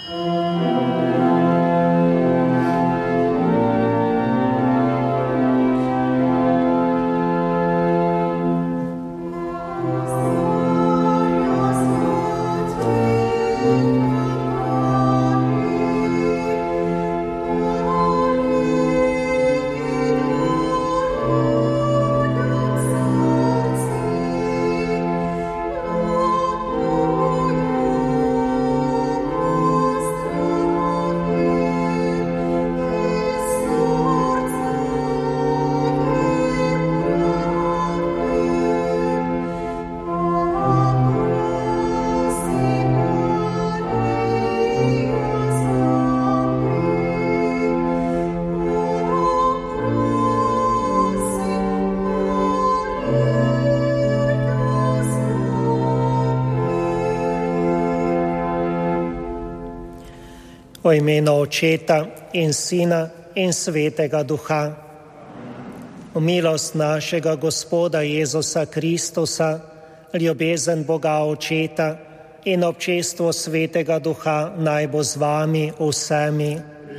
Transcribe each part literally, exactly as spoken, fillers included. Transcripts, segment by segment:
V imenu Očeta in Sina in Svetega Duha. V milost našega Gospoda Jezusa Kristusa, ljubezen Boga Očeta in občestvo Svetega Duha naj bo z vami vsemi.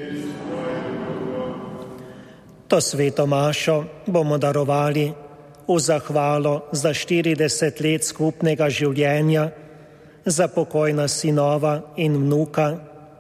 To sveto mašo bomo darovali v zahvalo za štirideset let skupnega življenja, za pokojna sinova in vnuka.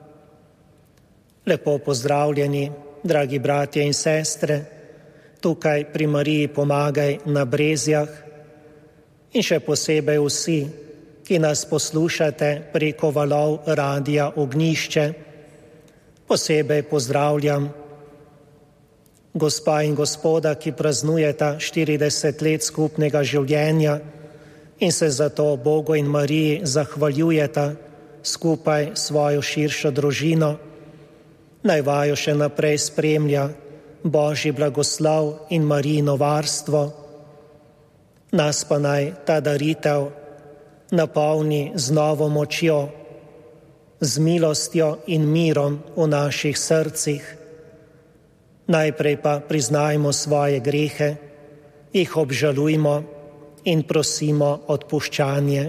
Lepo pozdravljeni, dragi bratje in sestre, tukaj pri Mariji Pomagaj na Brezjah in še posebej vsi, ki nas poslušate preko valov Radia Ognjišče. Posebej pozdravljam gospa in gospoda, ki praznujeta štirideset let skupnega življenja in se zato Bogu in Mariji zahvaljujeta skupaj svojo širšo družino. Naj vaju še naprej spremlja Božji blagoslov in Marijino varstvo. Nas pa naj ta daritev napolni z novo močjo, z milostjo in mirom v naših srcih. Najprej pa priznajmo svoje grehe, jih obžalujmo in prosimo odpuščanje.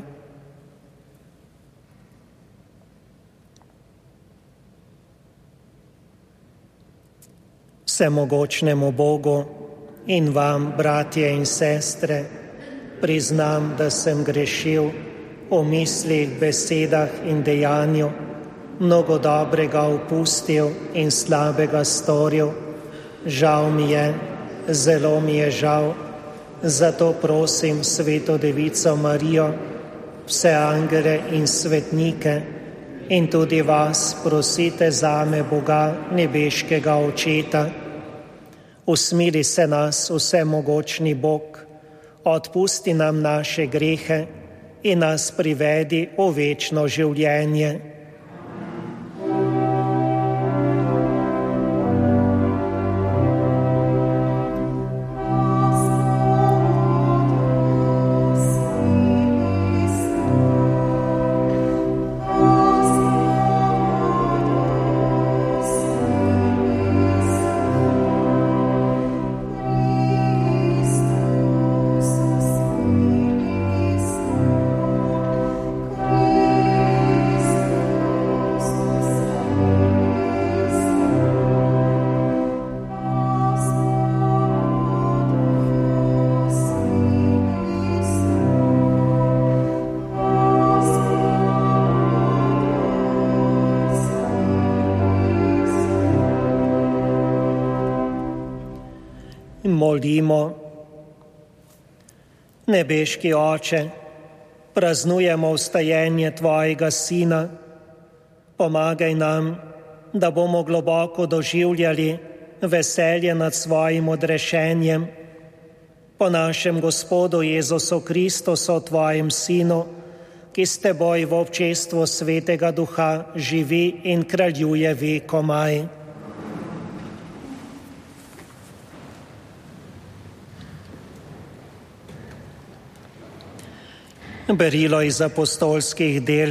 Vsemogočnemu Bogu in vam, bratje in sestre, priznam, da sem grešil v mislih, besedah in dejanju, mnogo dobrega opustil in slabega storil. Žal mi je, zelo mi je žal, zato prosim Sveto Devico Marijo, vse angele in svetnike in tudi vas prosite zame Boga, nebeškega Očeta. Usmili se nas, vsemogočni Bog, odpusti nam naše grehe in nas privedi v večno življenje. Molimo. Nebeški Oče, praznujemo vstajenje Tvojega Sina. Pomagaj nam, da bomo globoko doživljali veselje nad svojim odrešenjem. Po našem Gospodu Jezusu Kristusu, Tvojem Sinu, ki s Teboj v občestvu Svetega Duha živi in kraljuje vekomaj. Berilo iz apostolskih del.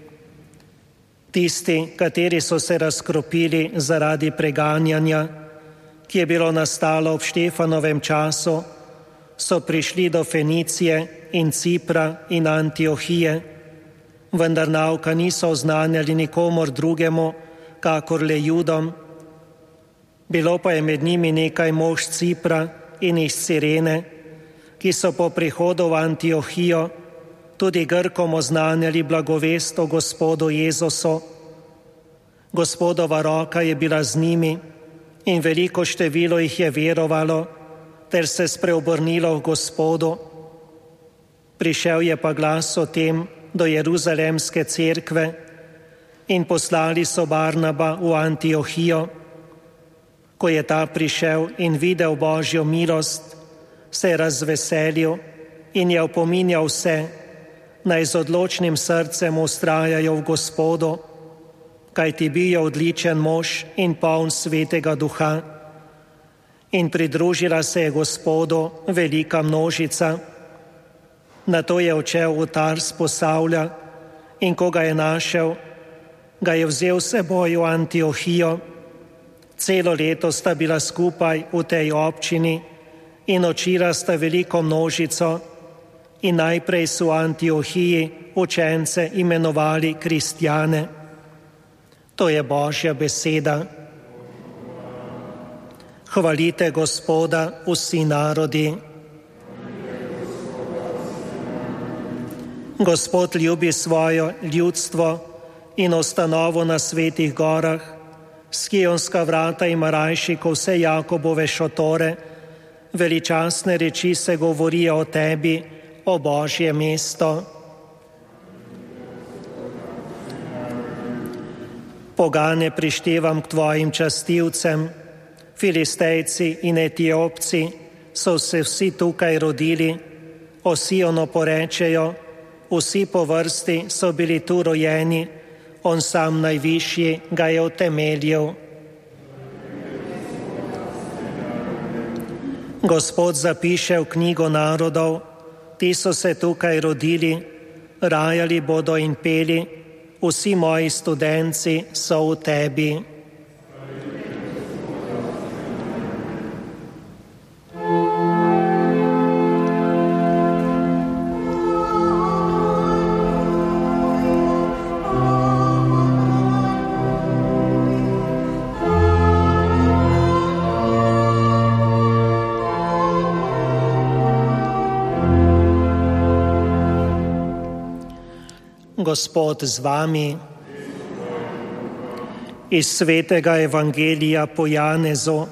Tisti, kateri so se razkropili zaradi preganjanja, ki je bilo nastalo ob Štefanovem času, so prišli do Fenicije in Cipra in Antiohije vendar nauka niso oznanjali nikomor drugemu, kakor le Judom. Bilo pa je med njimi nekaj mož Cipra in iz Cirene, ki so po prihodu v Antiohijo tudi Grkom oznanjali blagovest o Gospodu Jezusu. Gospodova roka je bila z njimi in veliko število jih je verovalo ter se spreobrnilo v Gospodu. Prišel je pa glas o tem do Jeruzalemske cerkve in poslali so Barnaba v Antiohijo. Ko je ta prišel in videl Božjo milost, se je razveselil in je opominjal vse, naj z odločnim srcem vztrajajo v Gospodu, kajti bil je odličen mož in poln Svetega Duha. In pridružila se je Gospodu velika množica. Nato je odšel v Tars Posavlja in ko ga je našel, ga je vzel s seboj v Antiohijo. Celo leto sta bila skupaj v tej občini in učila sta veliko množico in najprej so v Antiohiji učence imenovali kristjane. To je Božja beseda. Hvalite Gospoda vsi narodi. Gospod ljubi svoje ljudstvo in ustanovo na svetih gorah, Skionska vrata ima rajši ko vse Jakobove šotore, veličastne reči se govorijo o tebi, o Božje mesto. Pogane prištevam k tvojim častilcem, Filistejci in Etiopci so se vsi tukaj rodili, o Sionu porečejo, vsi po vrsti so bili tu rojeni, on sam najvišji ga je utemeljil. Gospod zapiše v knjigo narodov, ti so se tukaj rodili, rajali bodo in peli, vsi moji studenci so v tebi. Gospod z vami. Iz svetega evangelija po Janezu.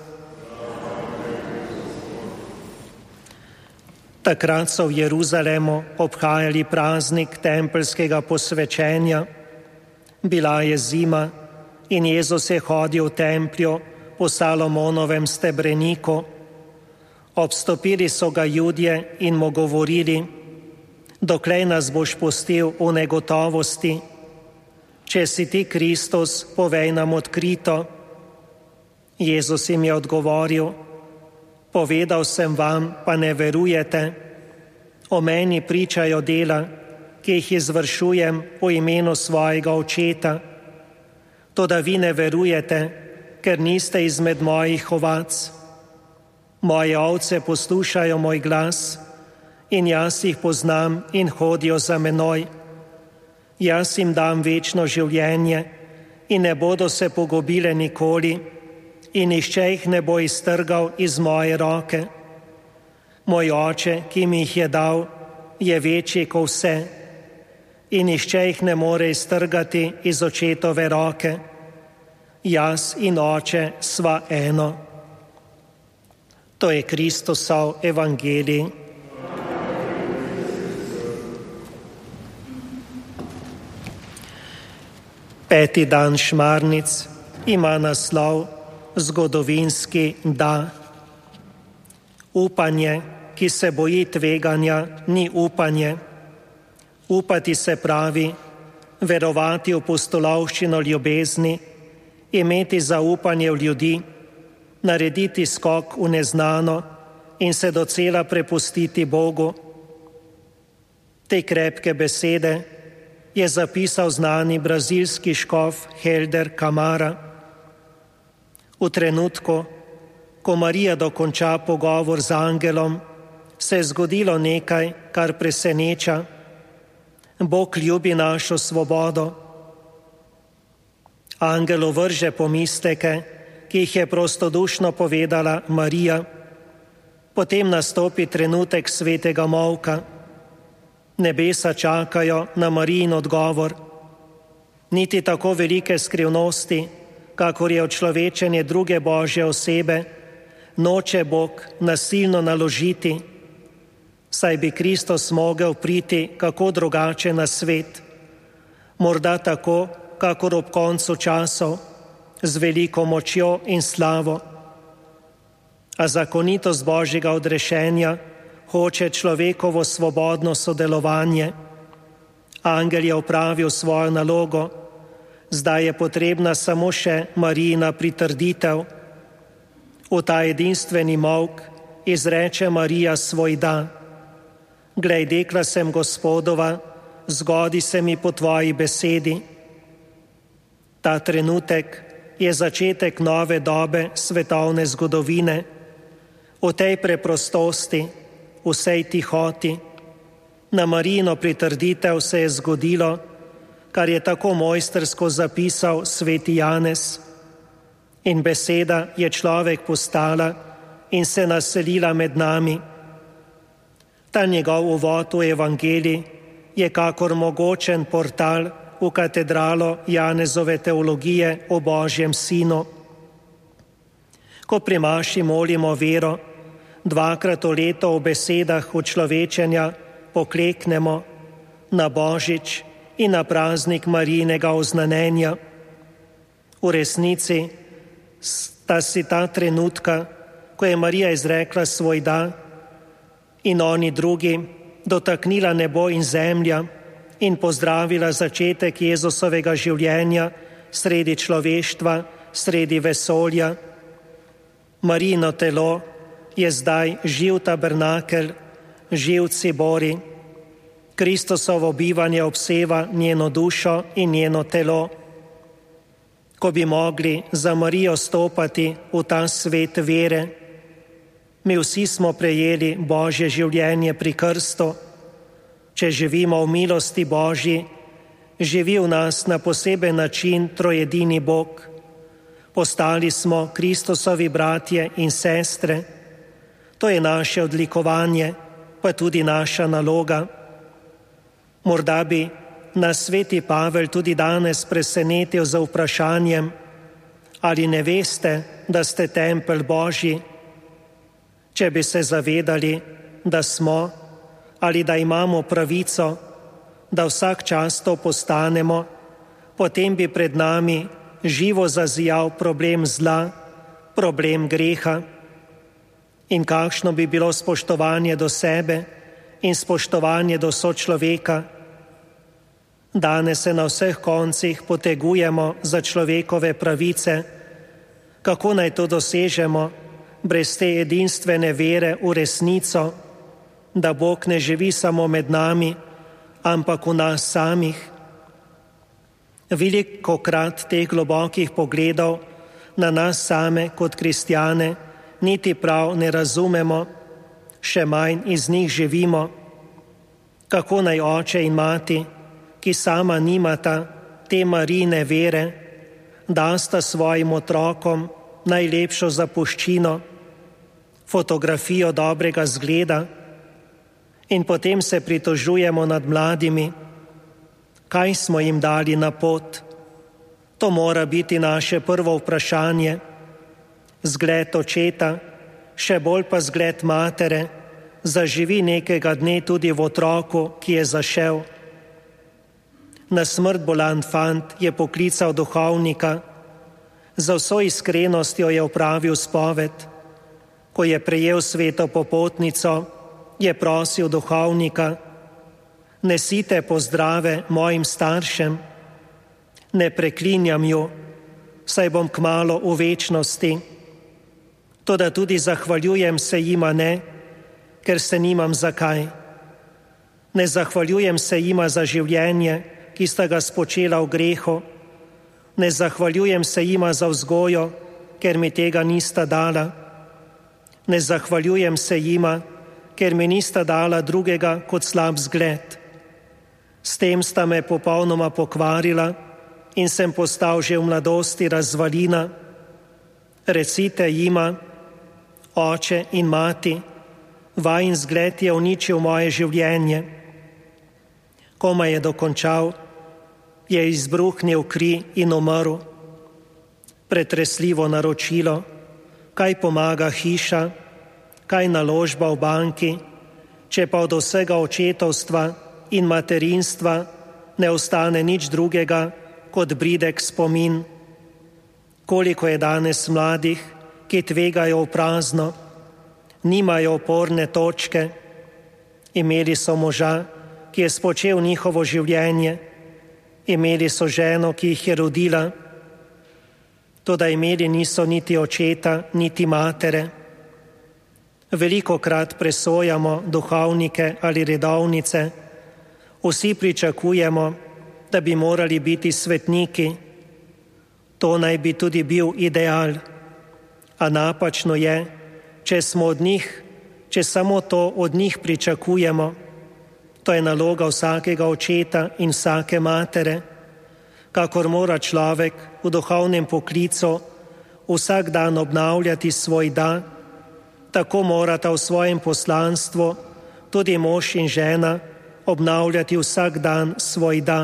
Takrat so v Jeruzalemu obhajali praznik tempeljskega posvečenja. Bila je zima in Jezus je hodil v templju po Salomonovem stebreniku. Obstopili so ga Judje in mu govorili: Doklej nas boš pustil v negotovosti? Če si ti Kristus, povej nam odkrito. Jezus jim je odgovoril: Povedal sem vam, pa ne verujete. O meni pričajo dela, ki jih izvršujem v imenu svojega očeta. Toda vi ne verujete, ker niste izmed mojih ovac. Moje ovce poslušajo moj glas, in jaz jih poznam in hodijo za menoj. Jaz jim dam večno življenje in ne bodo se pogubile nikoli in nihče jih ne bo iztrgal iz moje roke. Moj oče, ki mi jih je dal, je večji kot vse in nihče jih ne more iztrgati iz očetove roke. Jaz in oče sva eno. To je Kristusov evangelij. Peti dan šmarnic ima naslov Zgodovinski da. Upanje, ki se boji tveganja, ni upanje. Upati se pravi, verovati v pustolovščino ljubezni, imeti zaupanje v ljudi, narediti skok v neznano in se docela prepustiti Bogu. Te krepke besede je zapisal znani brazilski škof Helder Camara. V trenutku, ko Marija dokonča pogovor z angelom, se je zgodilo nekaj, kar preseneča. Bog ljubi našo svobodo. Angel ovrže pomisleke, ki jih je prostodušno povedala Marija. Potem nastopi trenutek svetega molka. Nebesa čakajo na Marijin odgovor. Niti tako velike skrivnosti, kakor je očlovečenje druge Božje osebe, noče Bog nasilno naložiti, saj bi Kristus mogel priti kako drugače na svet, morda tako, kakor ob koncu časov, z veliko močjo in slavo. A zakonitost Božjega odrešenja hoče človekovo svobodno sodelovanje. Angel je opravil svojo nalogo, zdaj je potrebna samo še Marijina pritrditev. V ta edinstveni molk izreče Marija svoj da. Glej, dekla sem Gospodova, zgodi se mi po tvoji besedi. Ta trenutek je začetek nove dobe svetovne zgodovine. V tej preprostosti, vsej tihoti, na Marijino pritrditev se je zgodilo, kar je tako mojstrsko zapisal sveti Janez. In beseda je človek postala in se naselila med nami. Ta njegov uvod v evangelij je kakor mogočen portal v katedralo Janezove teologije o Božjem sinu. Ko pri maši molimo vero, dvakrat v leto v besedah učlovečenja pokleknemo na Božič in na praznik Marijinega oznanjenja. V resnici sta si ta trenutka, ko je Marija izrekla svoj da, in oni drugi dotaknila nebo in zemlja in pozdravila začetek Jezusovega življenja sredi človeštva, sredi vesolja. Marijino telo je zdaj živ tabernakel, živ cibori. Kristusovo bivanje obseva njeno dušo in njeno telo. Ko bi mogli za Marijo stopati v ta svet vere, mi vsi smo prejeli Božje življenje pri krstu. Če živimo v milosti Božji, živi v nas na poseben način trojedini Bog. Postali smo Kristusovi bratje in sestre. To je naše odlikovanje, pa tudi naša naloga. Morda bi nas sveti Pavel tudi danes presenetil z vprašanjem, ali ne veste, da ste tempelj Božji? Če bi se zavedali, da smo ali da imamo pravico, da vsak čas to postanemo, potem bi pred nami živo zazijal problem zla, problem greha. In kakšno bi bilo spoštovanje do sebe in spoštovanje do sočloveka. Danes se na vseh koncih potegujemo za človekove pravice. Kako naj to dosežemo brez te edinstvene vere v resnico, da Bog ne živi samo med nami, ampak v nas samih? Velikokrat teh globokih pogledov na nas same kot kristjane niti prav ne razumemo, še manj iz njih živimo. Kako naj oče in mati, ki sama nimata te Marijine vere, dasta svojim otrokom najlepšo zapuščino, fotografijo dobrega zgleda, in potem se pritožujemo nad mladimi. Kaj smo jim dali na pot? To mora biti naše prvo vprašanje. Zgled očeta, še bolj pa zgled matere, zaživi nekega dne tudi v otroku, ki je zašel. Na smrt bolan fant je poklical duhovnika. Za vso iskrenostjo je opravil spoved. Ko je prejel sveto popotnico, je prosil duhovnika: nesite pozdrave mojim staršem. Ne preklinjam ju, saj bom kmalu v večnosti. Toda tudi zahvaljujem se jima ne, ker se nimam zakaj. Ne zahvaljujem se jima za življenje, ki sta ga spočela v grehu. Ne zahvaljujem se jima za vzgojo, ker mi tega nista dala. Ne zahvaljujem se jima, ker mi nista dala drugega kot slab zgled. S tem sta me popolnoma pokvarila in sem postal že v mladosti razvalina. Recite jima, oče in mati, vajin zgled je uničil moje življenje. Komaj je dokončal, je izbruhnil kri in umrl. Pretresljivo naročilo, kaj pomaga hiša, kaj naložba v banki, če pa od vsega očetovstva in materinstva ne ostane nič drugega kot bridek spomin. Koliko je danes mladih, ki tvegajo v prazno, nimajo oporne točke. Imeli so moža, ki je spočel njihovo življenje, imeli so ženo, ki jih je rodila, toda imeli niso niti očeta, niti matere. Velikokrat presojamo duhovnike ali redovnice, vsi pričakujemo, da bi morali biti svetniki. To naj bi tudi bil ideal, a napačno je, če smo od njih, če samo to od njih pričakujemo. To je naloga vsakega očeta in vsake matere, kakor mora človek v duhovnem poklicu vsak dan obnavljati svoj da, tako morata v svojem poslanstvu tudi mož in žena obnavljati vsak dan svoj da.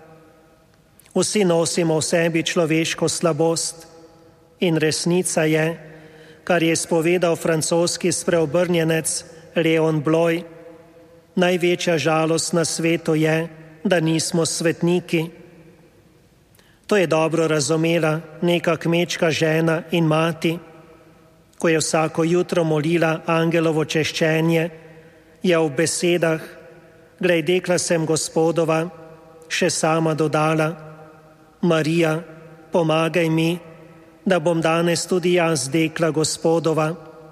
Vsi nosimo v sebi človeško slabost in resnica je, kar je spovedal francoski spreobrnjenec Leon Bloy, največja žalost na svetu je, da nismo svetniki. To je dobro razumela neka kmečka žena in mati, ko je vsako jutro molila angelovo češčenje, je v besedah, glej, dekla sem Gospodova, še sama dodala, Marija, pomagaj mi, da bom danes tudi jaz dekla Gospodova.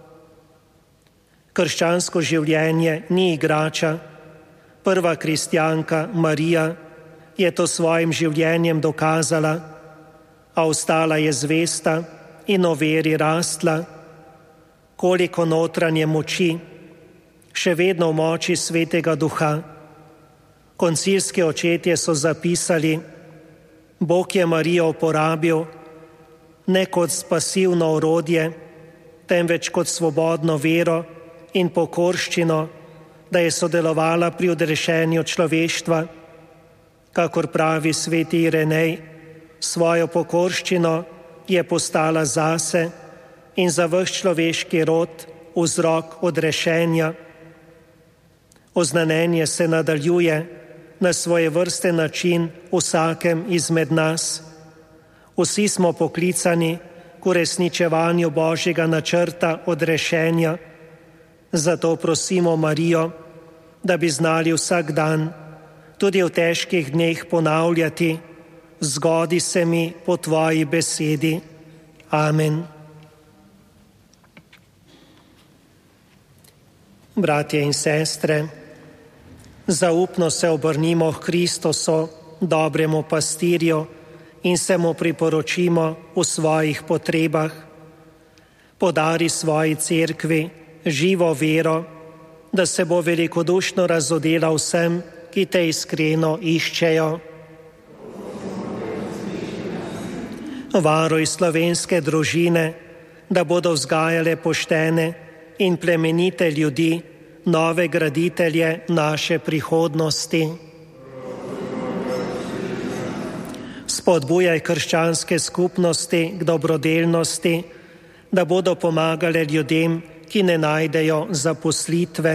Krščansko življenje ni igrača. Prva kristjanka Marija je to svojim življenjem dokazala, a ostala je zvesta in o veri rastla. Koliko notranje moči, še vedno v moči Svetega Duha. Koncilski očetje so zapisali, Bog je Marijo uporabil ne kot pasivno orodje, temveč kot svobodno vero in pokorščino, da je sodelovala pri odrešenju človeštva. Kakor pravi sveti Irenej, svojo pokorščino je postala zase in za ves človeški rod vzrok odrešenja. Oznanjenje se nadaljuje na svojevrsten način vsakem izmed nas. Vsi smo poklicani k uresničevanju Božjega načrta odrešenja. Zato prosimo Marijo, da bi znali vsak dan, tudi v težkih dneh ponavljati, zgodi se mi po tvoji besedi. Amen. Bratje in sestre, zaupno se obrnimo k Kristusu, dobremu pastirju, in se mu priporočimo v svojih potrebah. Podari svoji cerkvi živo vero, da se bo velikodušno razodela vsem, ki te iskreno iščejo. Varuj slovenske družine, da bodo vzgajale poštene in plemenite ljudi, nove graditelje naše prihodnosti. Spodbujaj krščanske skupnosti k dobrodelnosti, da bodo pomagale ljudem, ki ne najdejo zaposlitve.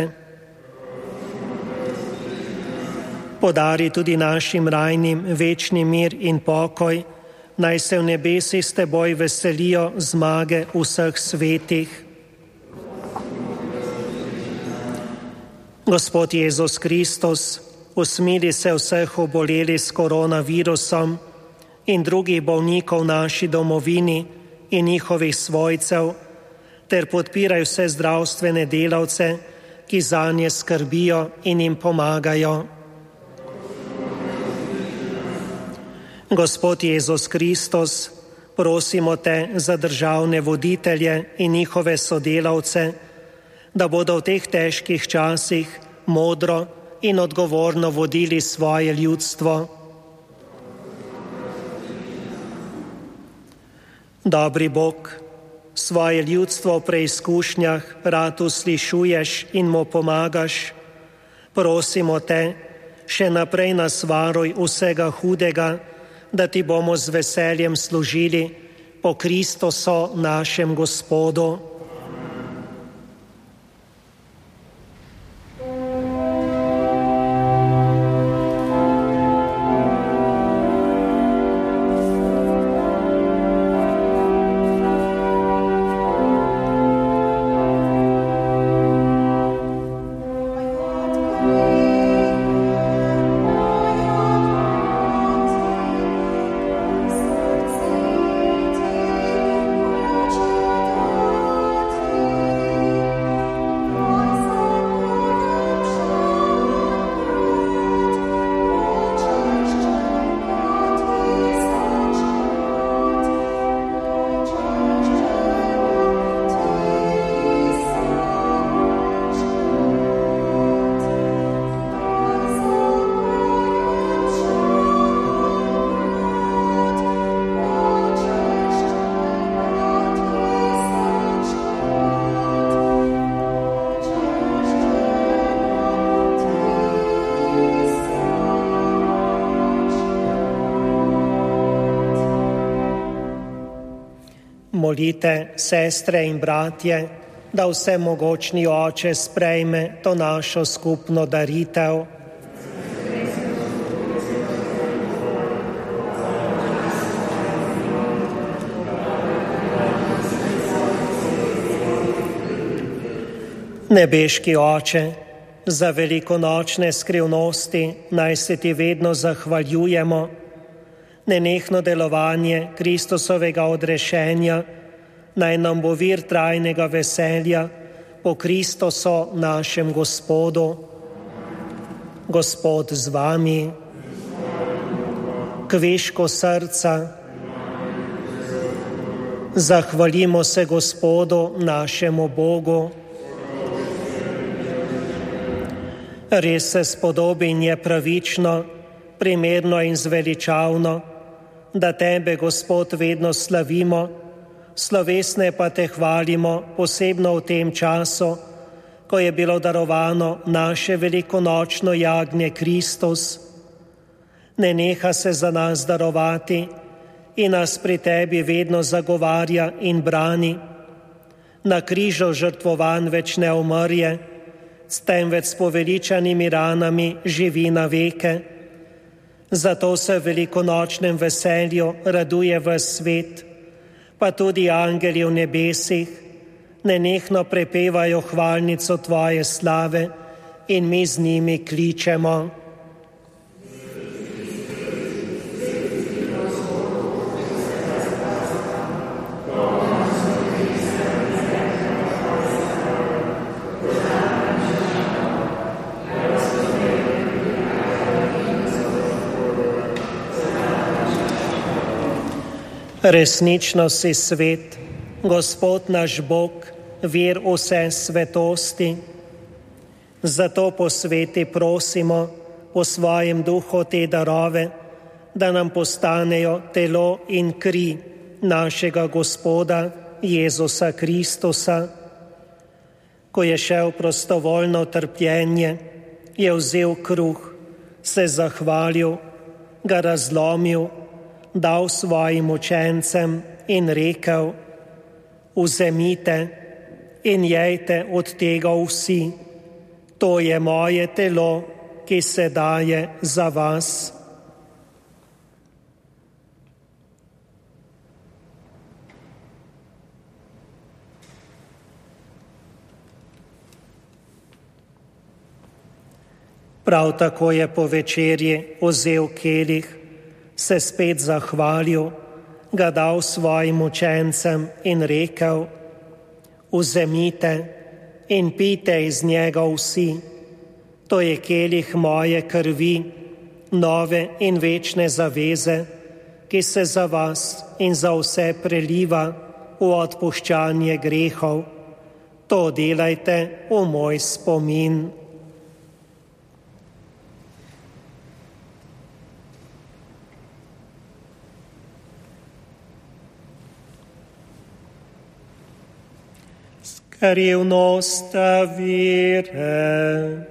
Podari tudi našim rajnim večni mir in pokoj, naj se v nebesi s teboj veselijo zmage vseh svetih. Gospod Jezus Kristus, usmili se vseh oboleli s koronavirusom in drugih bolnikov v naši domovini in njihovih svojcev, ter podpiraj vse zdravstvene delavce, ki zanje skrbijo in jim pomagajo. Gospod Jezus Kristus, prosimo te za državne voditelje in njihove sodelavce, da bodo v teh težkih časih modro in odgovorno vodili svoje ljudstvo. Dobri Bog, svoje ljudstvo v preizkušnjah rad uslišuješ in mu pomagaš. Prosimo te, še naprej nas varuj vsega hudega, da ti bomo z veseljem služili po Kristusu našem Gospodu. Molite, sestre in bratje, da vsemogočni Oče sprejme to našo skupno daritev. Nebeški Oče, za velikonočne skrivnosti naj se ti vedno zahvaljujemo. Nenehno delovanje Kristusovega odrešenja naj nam bo vir trajnega veselja po Kristusu našem Gospodu. Gospod z vami, kviško srca, zahvalimo se Gospodu našemu Bogu. Res se spodobi in je pravično, primerno in zveličavno, da tebe, Gospod, vedno slavimo, slovesne pa te hvalimo posebno v tem času, ko je bilo darovano naše velikonočno jagnje Kristus. Ne neha se za nas darovati in nas pri tebi vedno zagovarja in brani. Na križu žrtvovan več ne umrje, s temveč s poveličanimi ranami živi na veke. Zato se v velikonočnem veselju raduje ves svet, pa tudi angeli v nebesih, nenehno prepevajo hvalnico tvoje slave in mi z njimi kličemo. Resnično si svet, Gospod naš Bog, vir vse svetosti. Zato po sveti prosimo po svojem duhu te darove, da nam postanejo telo in kri našega Gospoda Jezusa Kristusa. Ko je šel prostovoljno trpljenje, je vzel kruh, se zahvalil, ga razlomil, dal svojim učencem in rekel: vzemite in jejte od tega vsi, to je moje telo, ki se daje za vas. Prav tako je po večerji vzel kelih, se spet zahvalil, ga dal svojim učencem in rekel: vzemite in pijte iz njega vsi, to je kelih moje krvi, nove in večne zaveze, ki se za vas in za vse preliva v odpuščanje grehov. To delajte v moj spomin. Revnost vere.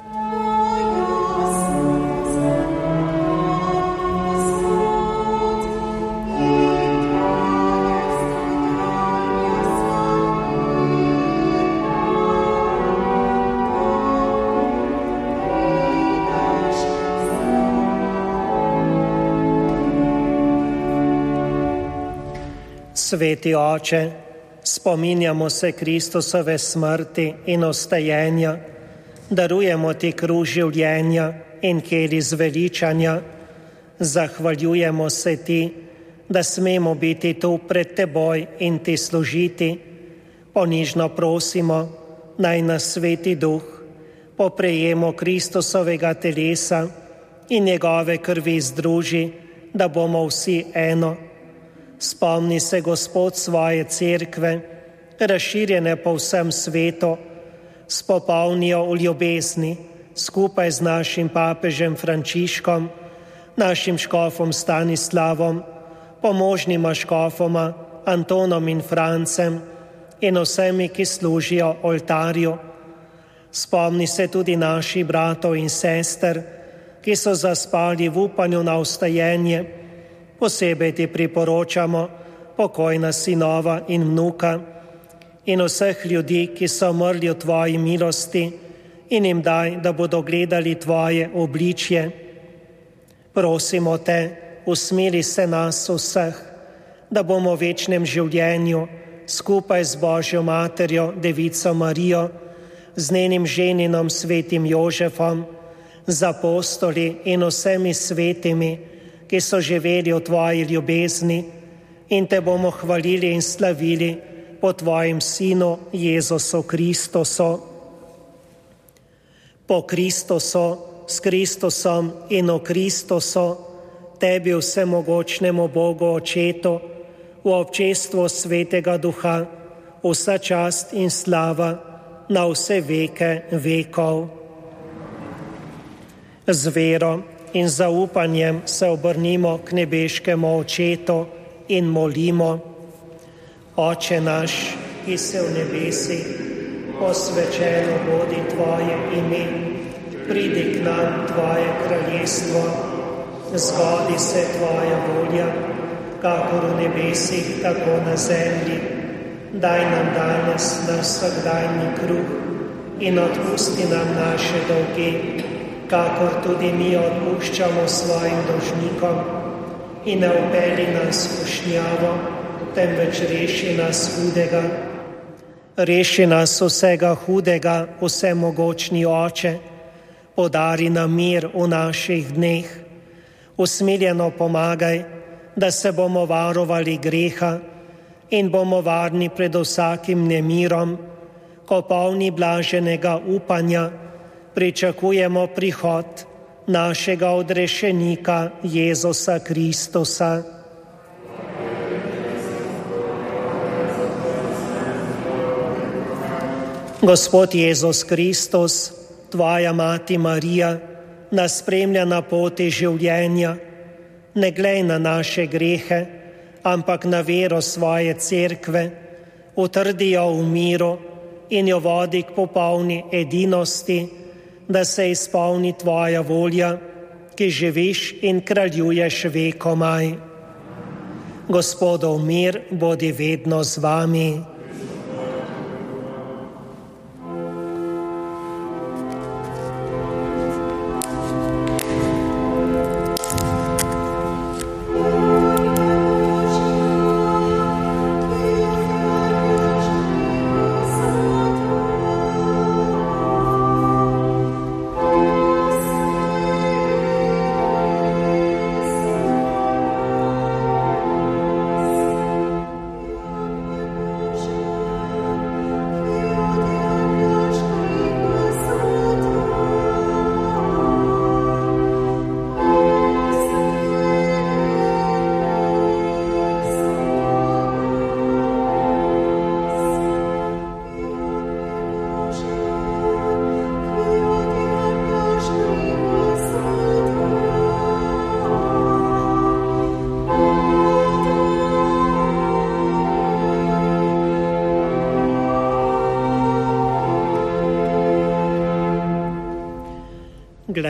Sveti Oče, spominjamo se Kristusove smrti in ostajenja, darujemo Ti kruh življenja in kelij zveličanja, zahvaljujemo se Ti, da smemo biti tu pred Teboj in Ti služiti. Ponižno prosimo, naj nas Sveti Duh po prejemu Kristusovega telesa in njegove krvi združi, da bomo vsi eno. Spomni se, Gospod, svoje cerkve, razširjene po vsem svetu, spopolnijo v ljubezni skupaj z našim papežem Frančiškom, našim škofom Stanislavom, pomožnima škofoma Antonom in Francem in vsemi, ki služijo oltarju. Spomni se tudi naših bratov in sester, ki so zaspali v upanju na vstajenje. Posebej Ti priporočamo pokojna sinova in vnuka in vseh ljudi, ki so umrli v Tvoji milosti, in jim daj, da bodo gledali Tvoje obličje. Prosimo Te, usmili se nas vseh, da bomo v večnem življenju skupaj z Božjo materjo, Devico Marijo, z njenim ženinom svetim Jožefom, z apostoli in vsemi svetimi, ki so živeli v Tvoji ljubezni, in Te bomo hvalili in slavili po Tvojem Sinu Jezusu Kristusu. Po Kristusu, s Kristusom in o Kristusu, Tebi vsemogočnemu Bogu Očetu, v občestvu Svetega Duha, vsa čast in slava na vse veke vekov. Z vero in zaupanjem se obrnimo k nebeškemu Očetu in molimo: Oče naš, ki si v nebesih, posvečeno bodi Tvoje ime, pridi k nam Tvoje kraljestvo, zgodi se Tvoja volja, kakor v nebesih, tako na zemlji. Daj nam danes naš vsakdanji kruh in odpusti nam naše dolge, kakor tudi mi odpuščamo svojim dolžnikom, in ne vpelji nas v skušnjavo, temveč reši nas hudega. Reši nas vsega hudega, vsemogočni Oče, podari nam mir v naših dneh. Usmiljeno pomagaj, da se bomo varovali greha in bomo varni pred vsakim nemirom, ko polni blaženega upanja pričakujemo prihod našega odrešenika Jezusa Kristusa. Gospod Jezus Kristus, Tvoja mati Marija, nas spremlja na poti življenja. Ne glej na naše grehe, ampak na vero svoje cerkve, utrdi jo v miru in jo vodi k popolni edinosti, da se izpolni Tvoja volja, ki živiš in kraljuješ vekomaj. Gospodov mir bodi vedno z vami.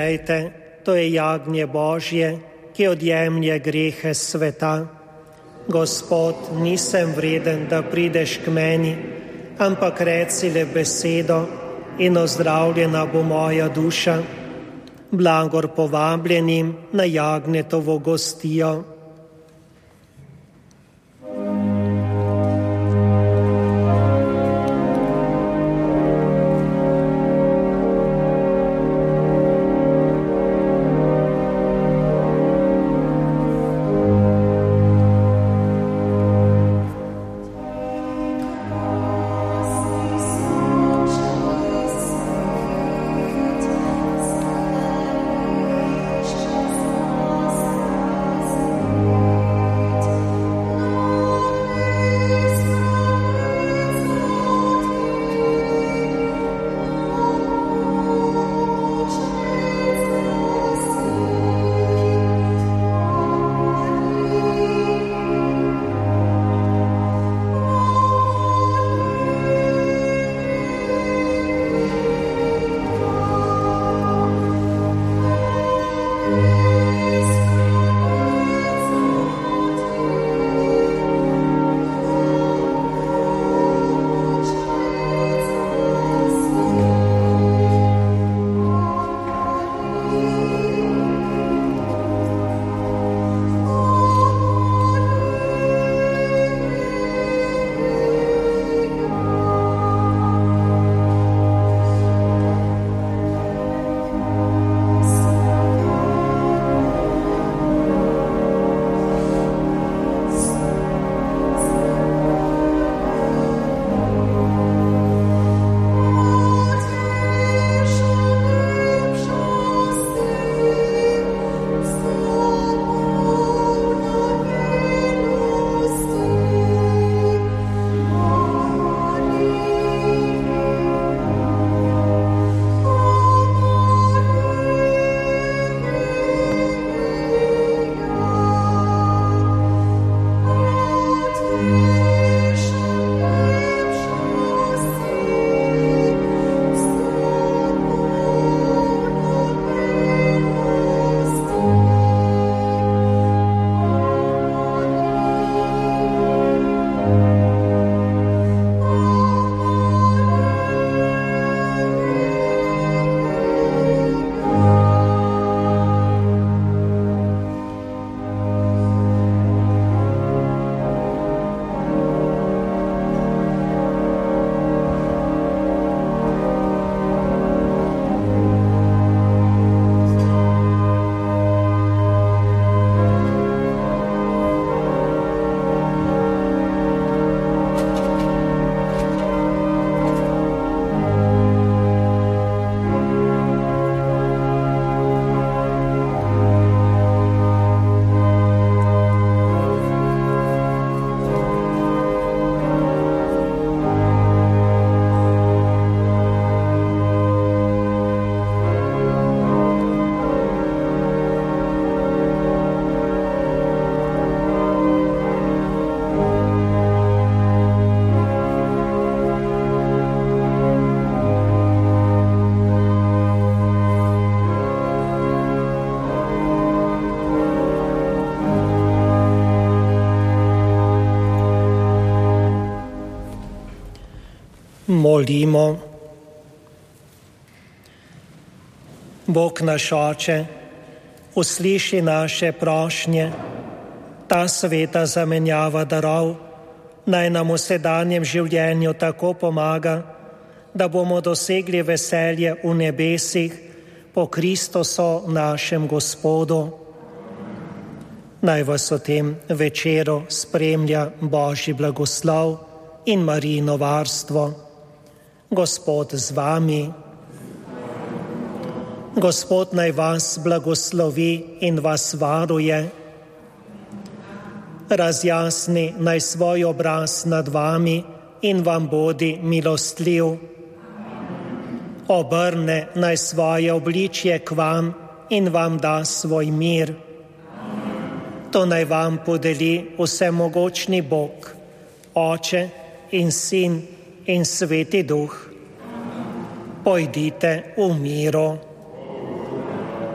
Poglejte, to je jagnje Božje, ki odjemlje grehe sveta. Gospod, nisem vreden, da prideš k meni, ampak reci le besedo in ozdravljena bo moja duša. Blagor povabljenim na jagnjetovo gostijo. Molimo. Bog naš Oče, usliši naše prošnje, ta sveta zamenjava darov naj nam v sedanjem življenju tako pomaga, da bomo dosegli veselje v nebesih po Kristusu našem Gospodu. Naj vas v tem večeru spremlja Božji blagoslov in Marijino varstvo. Gospod z vami. Gospod naj vas blagoslovi in vas varuje. Razjasni naj svoj obraz nad vami in vam bodi milostljiv. Obrne naj svoje obličje k vam in vam da svoj mir. To naj vam podeli vsemogočni Bog, Oče in Sin in Sveti Duh. Pojdite v miru.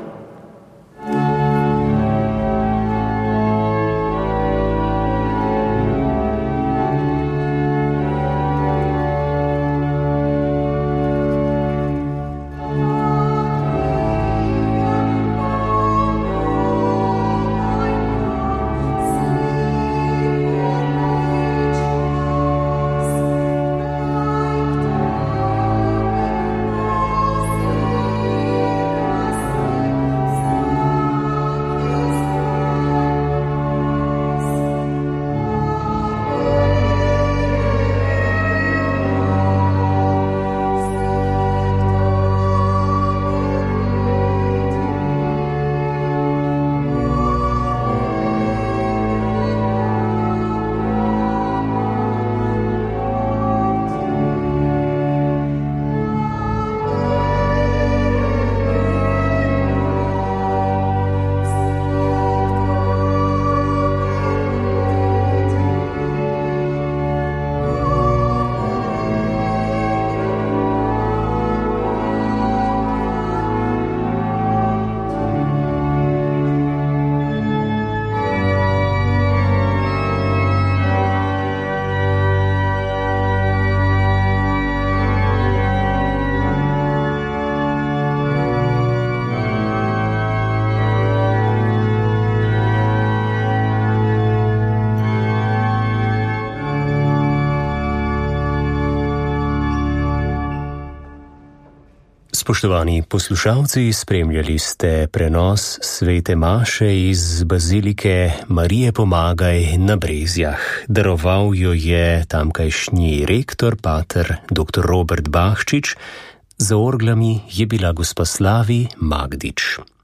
Spoštovani poslušalci, spremljali ste prenos svete maše iz bazilike Marije Pomagaj na Brezjah. Daroval jo je tamkajšnji rektor, pater doktor Robert Bahčič, za orglami je bila gospa Slavi Magdič.